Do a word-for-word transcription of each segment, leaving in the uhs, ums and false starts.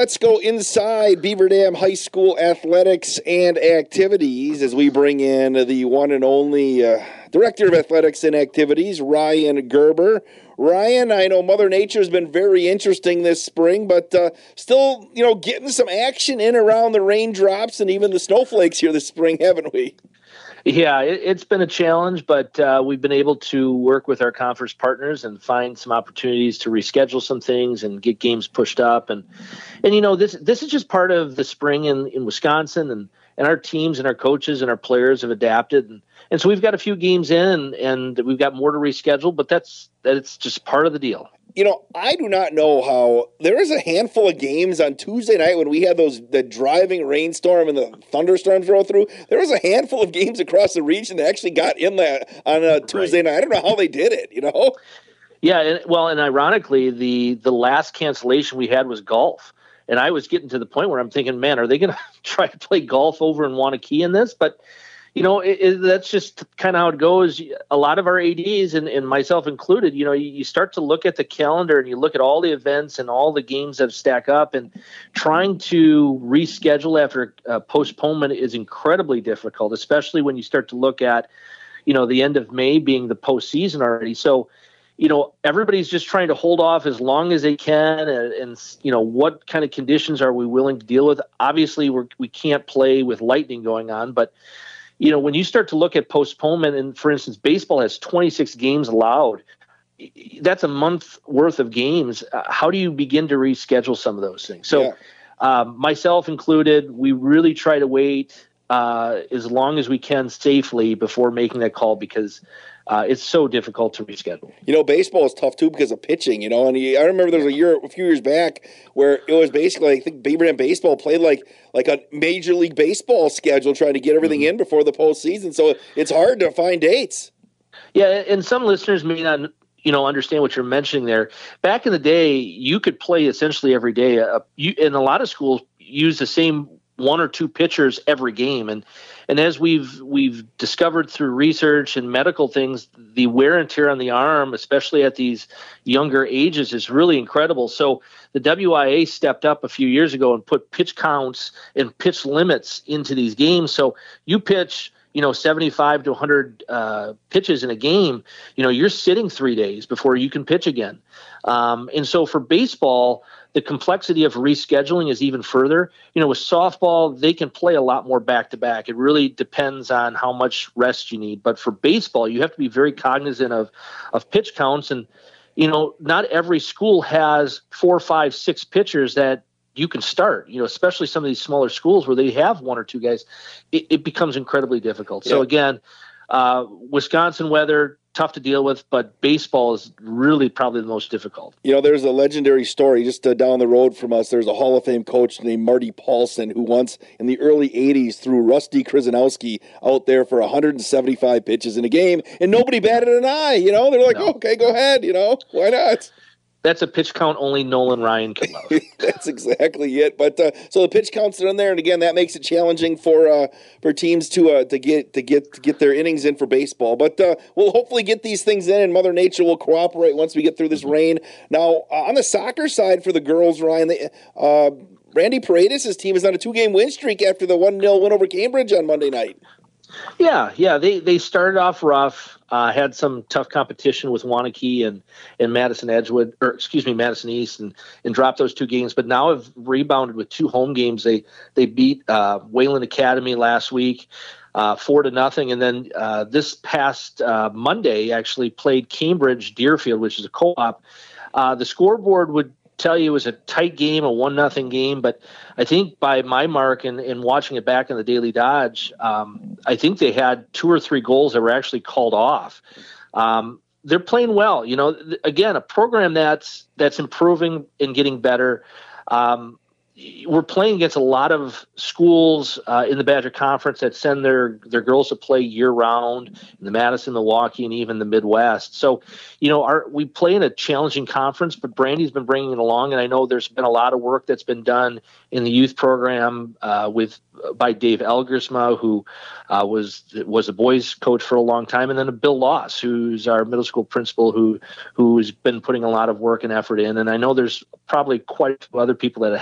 let's go inside Beaver Dam High School athletics and activities as we bring in the one and only uh, Director of Athletics and Activities, Ryan Gerber. Ryan, I know Mother Nature's been very interesting this spring, but uh, still, you know, getting some action in around the raindrops and even the snowflakes here this spring, haven't we? Yeah, it, it's been a challenge, but uh, we've been able to work with our conference partners and find some opportunities to reschedule some things and get games pushed up. And, and you know, this this is just part of the spring in, in Wisconsin, and, and our teams and our coaches and our players have adapted. And, and so we've got a few games in, and we've got more to reschedule, but that's that's just part of the deal. You know, I do not know how there was a handful of games on Tuesday night when we had those the driving rainstorm and the thunderstorms roll through. There was a handful of games across the region that actually got in that on a Tuesday right. night. I don't know how they did it, you know? Yeah, and, well, and ironically, the, the last cancellation we had was golf. And I was getting to the point where I'm thinking, man, are they going to try to play golf over in Waunakee in this? But you know, it, it, that's just kind of how it goes. A lot of our A Ds, and, and myself included, you know, you, you start to look at the calendar and you look at all the events and all the games that stack up, and trying to reschedule after a postponement is incredibly difficult, especially when you start to look at, you know, the end of May being the postseason already. So, you know, everybody's just trying to hold off as long as they can. And, and you know, what kind of conditions are we willing to deal with? Obviously, we're, we can't play with lightning going on, but you know, when you start to look at postponement, and for instance, baseball has twenty-six games allowed, that's a month worth of games. Uh, how do you begin to reschedule some of those things? So, yeah. um, myself included, we really try to wait uh, as long as we can safely before making that call, because uh, it's so difficult to reschedule. You know, baseball is tough too because of pitching, you know, and I remember there was a year, a few years back where it was basically, I think Beaver Dam baseball played like, like a Major League Baseball schedule, trying to get everything mm-hmm. in before the postseason. So it's hard to find dates. Yeah. And some listeners may not, you know, understand what you're mentioning there. Back in the day, you could play essentially every day. Uh, you, and a lot of schools use the same one or two pitchers every game. And, and as we've, we've discovered through research and medical things, the wear and tear on the arm, especially at these younger ages, is really incredible. So the W I A stepped up a few years ago and put pitch counts and pitch limits into these games. So you pitch, you know, seventy-five to one hundred uh, pitches in a game, you know, you're sitting three days before you can pitch again. Um, and so for baseball, the complexity of rescheduling is even further. You know, with softball, they can play a lot more back-to-back. It really depends on how much rest you need. But for baseball, you have to be very cognizant of, of pitch counts. And, you know, not every school has four, five, six pitchers that you can start, you know, especially some of these smaller schools where they have one or two guys. It, it becomes incredibly difficult. Yeah. So, again, uh, Wisconsin weather, tough to deal with, but baseball is really probably the most difficult. You know, there's a legendary story just uh, down the road from us. There's a Hall of Fame coach named Marty Paulson who once in the early eighties threw Rusty Krzyzanowski out there for one hundred seventy-five pitches in a game, and nobody batted an eye. You know, they're like, no. okay, go ahead. You know, why not? That's a pitch count only Nolan Ryan can love. That's exactly it. But uh, so the pitch counts are in there, and again, that makes it challenging for uh, for teams to uh, to get to get to get their innings in for baseball. But uh, we'll hopefully get these things in, and Mother Nature will cooperate once we get through this mm-hmm. rain. Now, uh, on the soccer side for the girls, Ryan, they, uh, Randy Paredes' team is on a two-game win streak after the one nil win over Cambridge on Monday night. Yeah, yeah, they they started off rough, uh, had some tough competition with Waunakee and, and Madison Edgewood, or excuse me, Madison East, and, and dropped those two games, but now have rebounded with two home games. They they beat uh, Wayland Academy last week, uh, four to nothing, and then uh, this past uh, Monday actually played Cambridge Deerfield, which is a co-op. Uh, the scoreboard would tell you it was a tight game, a one nothing game, but I think by my mark and, and watching it back in the Daily Dodge, um, I think they had two or three goals that were actually called off. Um, they're playing well, you know. Th- again, a program that's that's improving and getting better. Um, we're playing against a lot of schools uh, in the Badger Conference that send their, their girls to play year round in the Madison, Milwaukee, and even the Midwest. So, you know, our, we play in a challenging conference, but Brandy's been bringing it along. And I know there's been a lot of work that's been done in the youth program uh, with by Dave Elgersma, who uh, was was a boys coach for a long time, and then Bill Loss, who's our middle school principal, who who's been putting a lot of work and effort in. And I know there's probably quite a few other people that have. I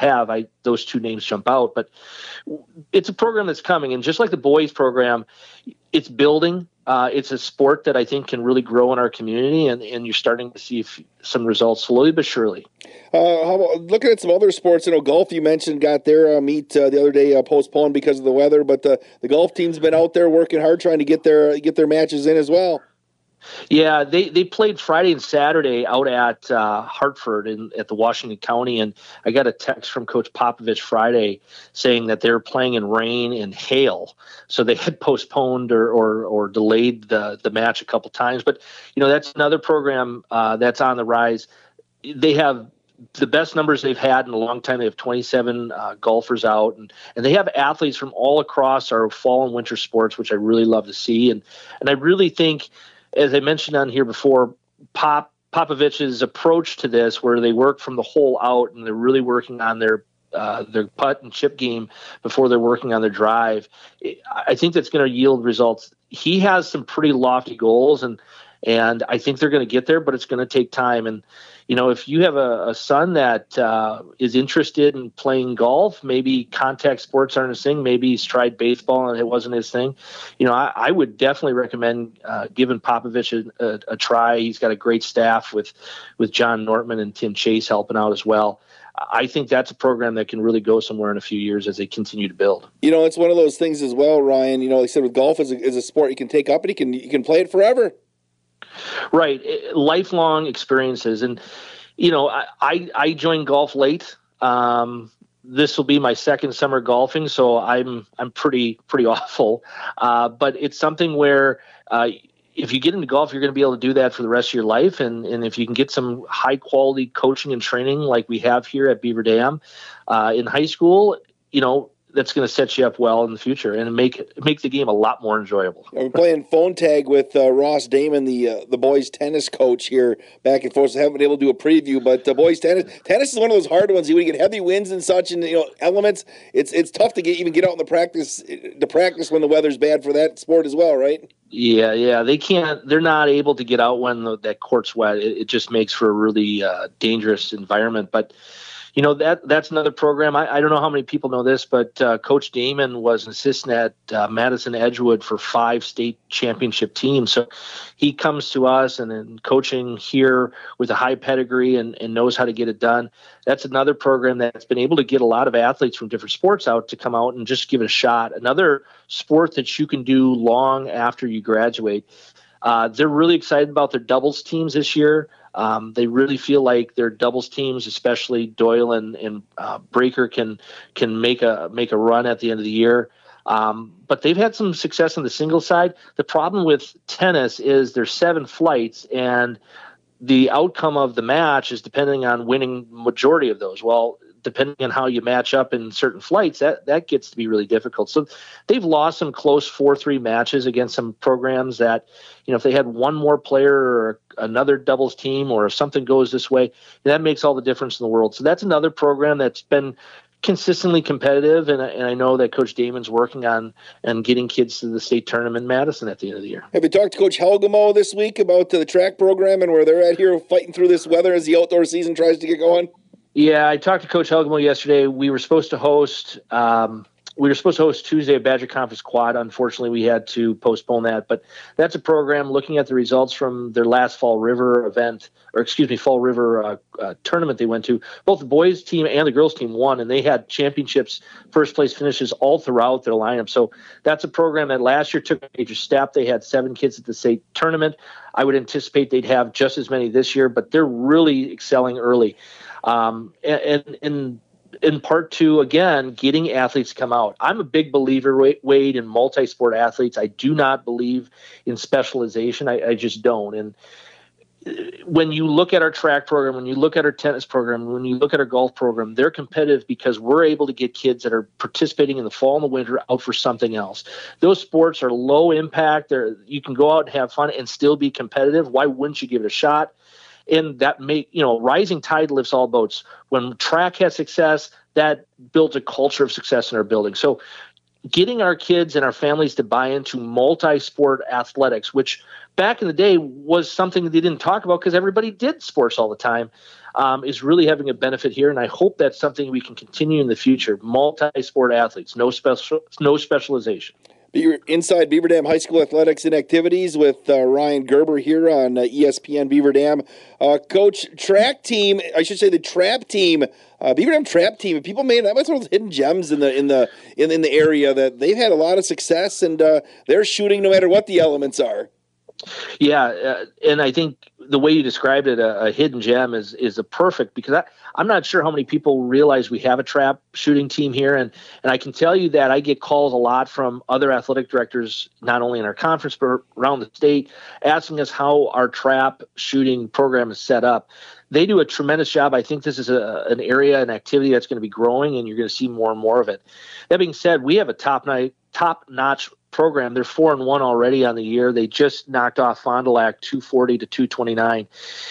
why those two names jump out. But it's a program that's coming, and just like the boys program, it's building. Uh, it's a sport that I think can really grow in our community, and, and you're starting to see f- some results slowly but surely. Uh, how about looking at some other sports? You know, golf you mentioned got their uh, meet uh, the other day uh, postponed because of the weather, but the, the golf team's been out there working hard trying to get their get their matches in as well. Yeah, they, they played Friday and Saturday out at uh, Hartford in, at the Washington County, and I got a text from Coach Popovich Friday saying that they were playing in rain and hail, so they had postponed or or, or delayed the, the match a couple times. But, you know, that's another program uh, that's on the rise. They have the best numbers they've had in a long time. They have twenty-seven uh, golfers out, and, and they have athletes from all across our fall and winter sports, which I really love to see. And, and I really think, as I mentioned on here before, Pop Popovich's approach to this, where they work from the hole out and they're really working on their uh, their putt and chip game before they're working on their drive, I think that's going to yield results. He has some pretty lofty goals, and and I think they're going to get there, but it's going to take time. And you know, if you have a, a son that uh, is interested in playing golf, maybe contact sports aren't his thing. Maybe he's tried baseball and it wasn't his thing. You know, I, I would definitely recommend uh, giving Popovich a, a, a try. He's got a great staff with, with John Nortman and Tim Chase helping out as well. I think that's a program that can really go somewhere in a few years as they continue to build. You know, it's one of those things as well, Ryan. You know, like I said, with golf is a, is a sport you can take up and you can you can play it forever. Right. Lifelong experiences. And, you know, I, I, I joined golf late. Um, this will be my second summer golfing, so I'm I'm pretty pretty awful. Uh, but it's something where uh, if you get into golf, you're going to be able to do that for the rest of your life. And, and if you can get some high quality coaching and training like we have here at Beaver Dam uh, in high school, you know, that's going to set you up well in the future and make make the game a lot more enjoyable. I'm playing phone tag with uh, Ross Damon, the uh, the boys tennis coach here, back and forth. So I haven't been able to do a preview, but uh, boys tennis tennis is one of those hard ones. You get heavy winds and such, and you know elements. It's it's tough to get even get out in the practice to practice when the weather's bad for that sport as well, right? Yeah, yeah, they can't. They're not able to get out when the, that court's wet. It, it just makes for a really uh, dangerous environment, but. You know, that that's another program. I, I don't know how many people know this, but uh, Coach Damon was an assistant at uh, Madison Edgewood for five state championship teams. So he comes to us and then coaching here with a high pedigree and, and knows how to get it done. That's another program that's been able to get a lot of athletes from different sports out to come out and just give it a shot. Another sport that you can do long after you graduate. Uh, they're really excited about their doubles teams this year. Um, they really feel like their doubles teams, especially Doyle and, and uh, Breaker, can can make a make a run at the end of the year. Um, but they've had some success on the singles side. The problem with tennis is there's seven flights, and the outcome of the match is depending on winning majority of those. Well, depending on how you match up in certain flights, that, that gets to be really difficult. So they've lost some close four three matches against some programs that, you know, if they had one more player or another doubles team or if something goes this way, that makes all the difference in the world. So that's another program that's been consistently competitive, and, and I know that Coach Damon's working on and getting kids to the state tournament in Madison at the end of the year. Have you talked to Coach Helgamo this week about the track program and where they're at here fighting through this weather as the outdoor season tries to get going? Yeah, I talked to Coach Helgamo yesterday. We were supposed to host um, we were supposed to host Tuesday at Badger Conference Quad. Unfortunately, we had to postpone that. But that's a program looking at the results from their last Fall River event, or excuse me, Fall River uh, uh, tournament they went to. Both the boys team and the girls team won, and they had championships, first place finishes all throughout their lineup. So that's a program that last year took a major step. They had seven kids at the state tournament. I would anticipate they'd have just as many this year, but they're really excelling early. Um, and, and in part two, again, getting athletes to come out. I'm a big believer, Wade, in multi-sport athletes. I do not believe in specialization. I, I just don't. And when you look at our track program, when you look at our tennis program, when you look at our golf program, they're competitive because we're able to get kids that are participating in the fall and the winter out for something else. Those sports are low impact. They're, you can go out and have fun and still be competitive. Why wouldn't you give it a shot? And that make, you know, rising tide lifts all boats. When track has success, that builds a culture of success in our building. So getting our kids and our families to buy into multi-sport athletics, which back in the day was something they didn't talk about because everybody did sports all the time. um, is really having a benefit here, and I hope that's something we can continue in the future. Multi-sport athletes, no special, no specialization. Beaver, inside Beaver Dam High School athletics and activities with uh, Ryan Gerber here on uh, E S P N Beaver Dam. Uh, Coach, track team, I should say the trap team, uh, Beaver Dam trap team. People made that was one of those hidden gems in the in the in, in the area that they've had a lot of success, and uh, they're shooting no matter what the elements are. Yeah, uh, and I think the way you described it, a, a hidden gem, is is a perfect, because I, I'm not sure how many people realize we have a trap shooting team here, and and I can tell you that I get calls a lot from other athletic directors, not only in our conference but around the state, asking us how our trap shooting program is set up. They do a tremendous job. I think this is a, an area, an activity that's going to be growing, and you're going to see more and more of it. That being said, we have a top night, top-notch program. They're four and one already on the year. They just knocked off Fond du Lac two forty to two twenty-nine.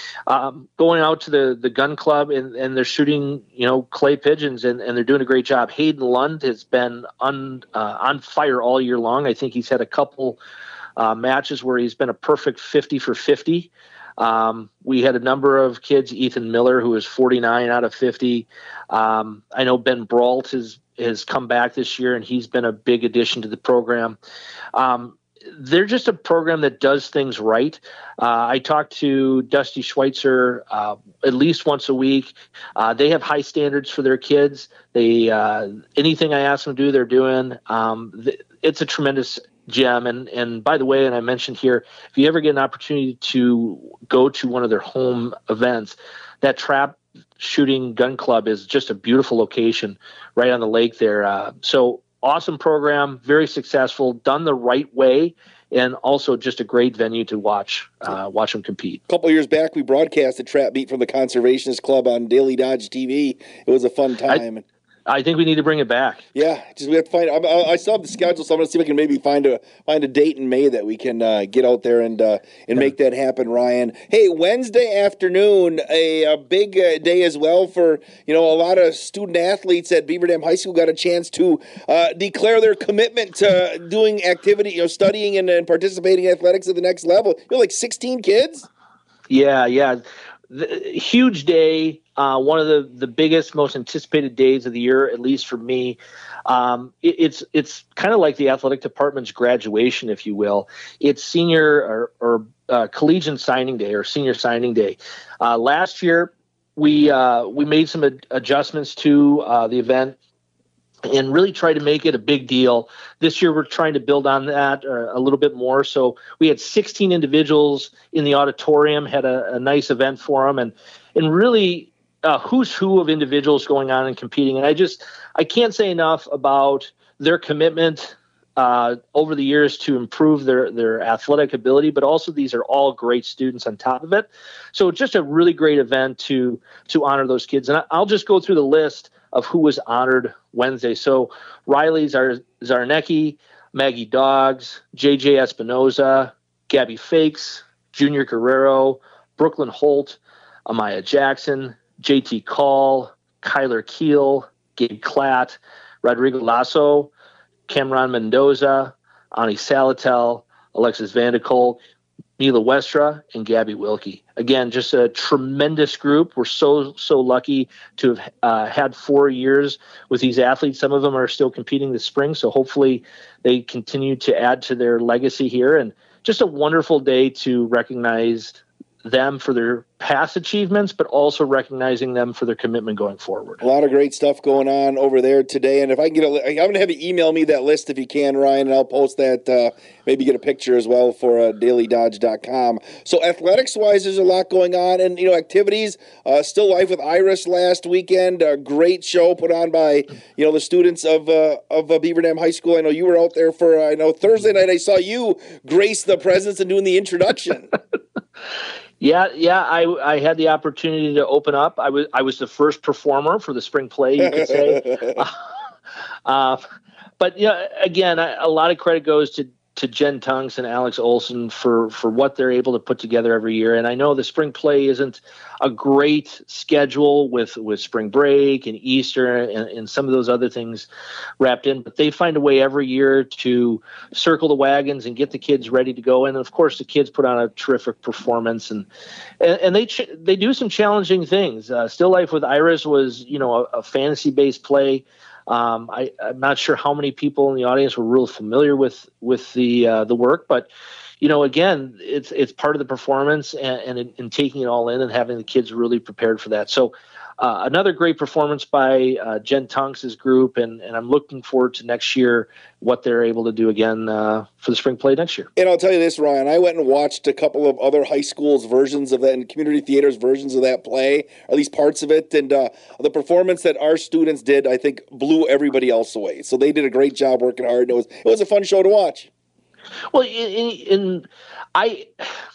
Um, going out to the the gun club, and, and they're shooting, you know, clay pigeons, and, and they're doing a great job. Hayden Lund has been on uh, on fire all year long. I think he's had a couple uh, matches where he's been a perfect fifty for fifty. Um, we had a number of kids, Ethan Miller, who was forty-nine out of fifty. Um, I know Ben Brault has, has come back this year, and he's been a big addition to the program. Um, they're just a program that does things right. Uh, I talk to Dusty Schweitzer uh, at least once a week. Uh, they have high standards for their kids. They uh, anything I ask them to do, they're doing. Um, th- it's a tremendous gem. And, and by the way, and I mentioned here, if you ever get an opportunity to go to one of their home events, that trap shooting gun club is just a beautiful location right on the lake there. Uh, so awesome program, very successful, done the right way, and also just a great venue to watch uh, watch them compete. A couple of years back, we broadcast a trap meet from the Conservationist Club on Daily Dodge T V. It was a fun time. I, I think we need to bring it back. Yeah, just we have to find. I, I still have the schedule, so I'm going to see if I can maybe find a find a date in May that we can uh, get out there and uh, and yeah. make that happen, Ryan. Hey, Wednesday afternoon, a, a big uh, day as well for you know a lot of student athletes at Beaver Dam High School got a chance to uh, declare their commitment to doing activity, you know, studying and, and participating in athletics at the next level. You know, like sixteen kids. Yeah, yeah, the, huge day. Uh, one of the, the biggest, most anticipated days of the year, at least for me. Um, it, it's it's kind of like the athletic department's graduation, if you will. It's senior or, or uh, collegiate signing day or senior signing day. Uh, last year, we uh, we made some ad- adjustments to uh, the event and really tried to make it a big deal. This year, we're trying to build on that uh, a little bit more. So we had sixteen individuals in the auditorium, had a, a nice event for them, and and really. Uh, who's who of individuals going on and competing. And I just, I can't say enough about their commitment uh, over the years to improve their, their athletic ability, but also these are all great students on top of it. So just a really great event to, to honor those kids. And I, I'll just go through the list of who was honored Wednesday. So Riley Zar- Zarnecki, Maggie Doggs, J J Espinoza, Gabby Fakes, Junior Guerrero, Brooklyn Holt, Amaya Jackson, J T Call, Kyler Keel, Gabe Klatt, Rodrigo Lasso, Cameron Mendoza, Ani Salatel, Alexis Vanderkolk, Mila Westra, and Gabby Wilkie. Again, just a tremendous group. We're so, so lucky to have uh, had four years with these athletes. Some of them are still competing this spring, so hopefully they continue to add to their legacy here. And just a wonderful day to recognize them for their past achievements, but also recognizing them for their commitment going forward. A lot of great stuff going on over there today. And if I can get a, I'm going to have you email me that list if you can, Ryan, and I'll post that, uh, maybe get a picture as well for uh, daily dodge dot com. So athletics-wise, there's a lot going on. And, you know, activities, uh, Still Life with Iris last weekend, a great show put on by, you know, the students of uh, of uh, Beaver Dam High School. I know you were out there for, uh, I know Thursday night I saw you grace the presence and doing the introduction. Yeah, yeah, I I had the opportunity to open up. I was I was the first performer for the spring play, you could say. uh, uh, but yeah, again, I, a lot of credit goes to to Jen Tunks and Alex Olson for, for what they're able to put together every year. And I know the spring play isn't a great schedule with, with spring break and Easter and, and some of those other things wrapped in, but they find a way every year to circle the wagons and get the kids ready to go. And of course, the kids put on a terrific performance, and and, and they ch- they do some challenging things. Uh, Still Life with Iris was, you know, a, a fantasy-based play. Um, I, I'm not sure how many people in the audience were real familiar with with the uh, the work, but you know, again, it's it's part of the performance and, and, in, and taking it all in and having the kids really prepared for that. So uh, another great performance by uh, Jen Tunks' group, and, and I'm looking forward to next year what they're able to do again uh, for the spring play next year. And I'll tell you this, Ryan, I went and watched a couple of other high schools' versions of that and community theaters' versions of that play, at least parts of it, and uh, the performance that our students did, I think, blew everybody else away. So they did a great job working hard, and it was it was a fun show to watch. Well, in, in I,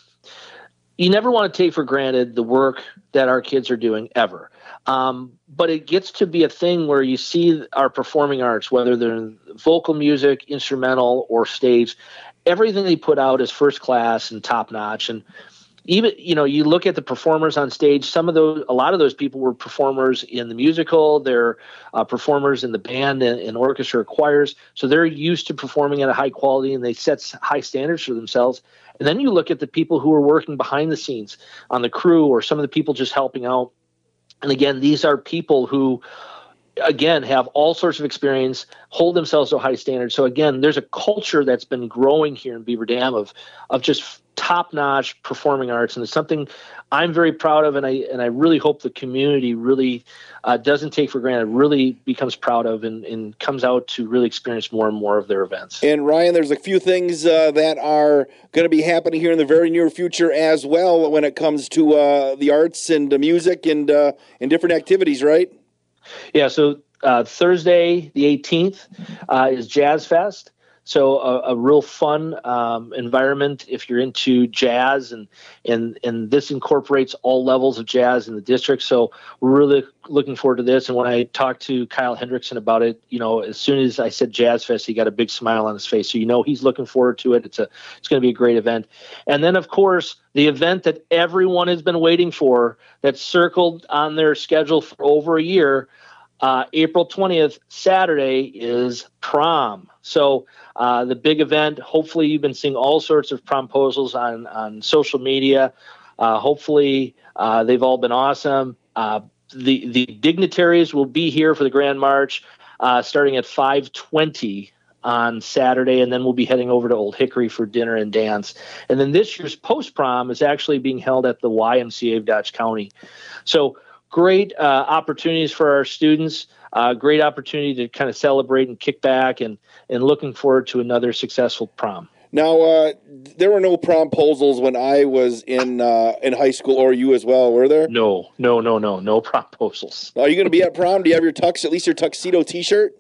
you never want to take for granted the work that our kids are doing ever. Um, but it gets to be a thing where you see our performing arts, whether they're vocal music, instrumental, or stage, everything they put out is first class and top notch. And even, you know, you look at the performers on stage, some of those, a lot of those people were performers in the musical, they're uh, performers in the band and, and orchestra choirs. So they're used to performing at a high quality, and they set high standards for themselves. And then you look at the people who are working behind the scenes on the crew, or some of the people just helping out. And again, these are people who, again, have all sorts of experience, hold themselves to a high standard. So again, there's a culture that's been growing here in Beaver Dam of of just top-notch performing arts, and it's something I'm very proud of, and I and I really hope the community really uh, doesn't take for granted, really becomes proud of, and, and comes out to really experience more and more of their events. And Ryan, there's a few things uh, that are going to be happening here in the very near future as well when it comes to uh, the arts and the music and uh, and different activities, right? Yeah, so uh, Thursday the eighteenth uh, is Jazz Fest. So a, a real fun um, environment if you're into jazz, and, and and this incorporates all levels of jazz in the district. So we're really looking forward to this. And when I talked to Kyle Hendrickson about it, you know, as soon as I said Jazz Fest, he got a big smile on his face. So you know he's looking forward to it. It's a it's going to be a great event. And then of course the event that everyone has been waiting for, that's circled on their schedule for over a year. Uh, April twentieth, Saturday, is prom. So uh, the big event, hopefully you've been seeing all sorts of promposals on, on social media. Uh, hopefully uh, they've all been awesome. Uh, the, the dignitaries will be here for the Grand March uh, starting at five twenty on Saturday, and then we'll be heading over to Old Hickory for dinner and dance. And then this year's post-prom is actually being held at the Y M C A of Dodge County. So great uh, opportunities for our students, uh, great opportunity to kind of celebrate and kick back, and, and looking forward to another successful prom. Now, uh, there were no promposals when I was in uh, in high school, or you as well, were there? No, no, no, no, no promposals. Are you going to be at prom? Do you have your tux, at least your tuxedo T-shirt?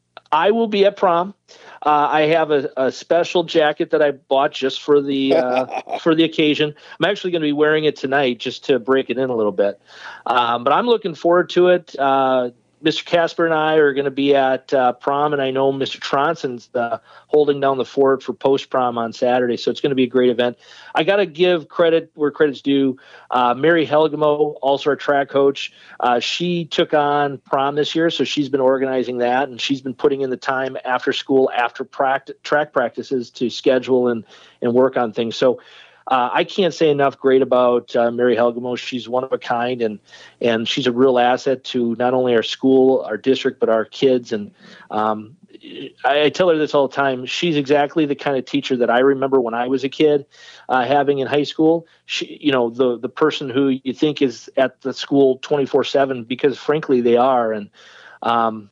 I will be at prom. Uh, I have a, a special jacket that I bought just for the uh, for the occasion. I'm actually going to be wearing it tonight just to break it in a little bit. Um, but I'm looking forward to it. Uh, Mister Casper and I are going to be at uh, prom, and I know Mister Tronson's uh, holding down the fort for post-prom on Saturday, so it's going to be a great event. I got to give credit where credit's due. Uh, Mary Helgamo, also our track coach, uh, she took on prom this year, so she's been organizing that, and she's been putting in the time after school, after practice, track practices to schedule and, and work on things. So Uh, I can't say enough great about uh, Mary Helgamo. She's one of a kind, and and she's a real asset to not only our school, our district, but our kids. And um, I, I tell her this all the time. She's exactly the kind of teacher that I remember when I was a kid uh, having in high school. She, you know, the the person who you think is at the school twenty-four seven, because frankly they are. And um,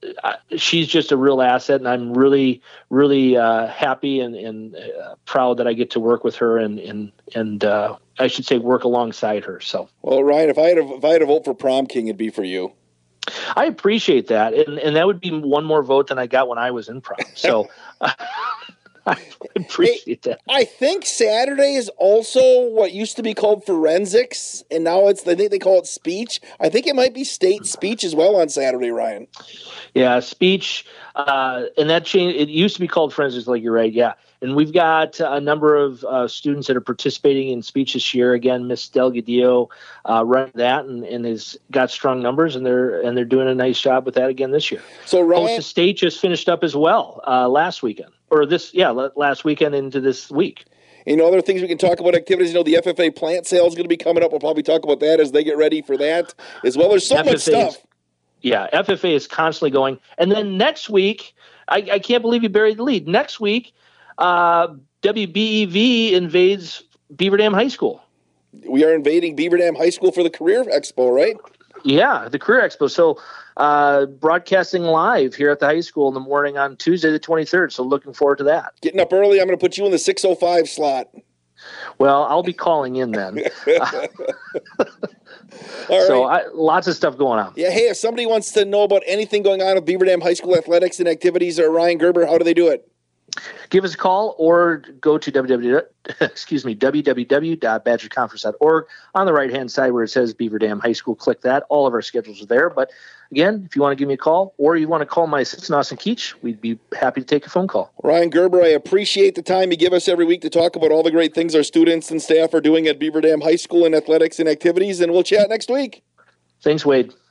she's just a real asset, and I'm really, really uh, happy and, and uh, proud that I get to work with her, and and and uh, I should say work alongside her. So, well, Ryan, if I had a, if I had a vote for prom king, it'd be for you. I appreciate that, and and that would be one more vote than I got when I was in prom. So. I appreciate hey, that. I think Saturday is also what used to be called forensics, and now it's I think they call it speech. I think it might be state speech as well on Saturday, Ryan. Yeah, speech, uh, and that change. It used to be called forensics, like you're right. Yeah, and we've got a number of uh, students that are participating in speech this year. Again, Miss Delgadillo uh, running that, and, and has got strong numbers, and they're and they're doing a nice job with that again this year. So Ryan, Host of State just finished up as well uh, last weekend, or this yeah last weekend into this week. You know, other things we can talk about activities. You know, the F F A plant sale is going to be coming up. We'll probably talk about that as they get ready for that as well. There's so F F A much stuff. Yeah, F F A is constantly going. And then next week, I, I can't believe you buried the lead. Next week, uh, W B E V invades Beaver Dam High School. We are invading Beaver Dam High School for the Career Expo, right? Yeah, the Career Expo. So uh, broadcasting live here at the high school in the morning on Tuesday the twenty-third. So looking forward to that. Getting up early. I'm going to put you in the six oh five slot. Well, I'll be calling in then. All right. So I, lots of stuff going on. Yeah, hey, if somebody wants to know about anything going on with Beaver Dam High School athletics and activities or Ryan Gerber, how do they do it? Give us a call or go to www, excuse me, w w w dot badger conference dot org. On the right-hand side where it says Beaver Dam High School, click that. All of our schedules are there. But again, if you want to give me a call or you want to call my assistant, Austin Keach, we'd be happy to take a phone call. Ryan Gerber, I appreciate the time you give us every week to talk about all the great things our students and staff are doing at Beaver Dam High School in athletics and activities, and we'll chat next week. Thanks, Wade.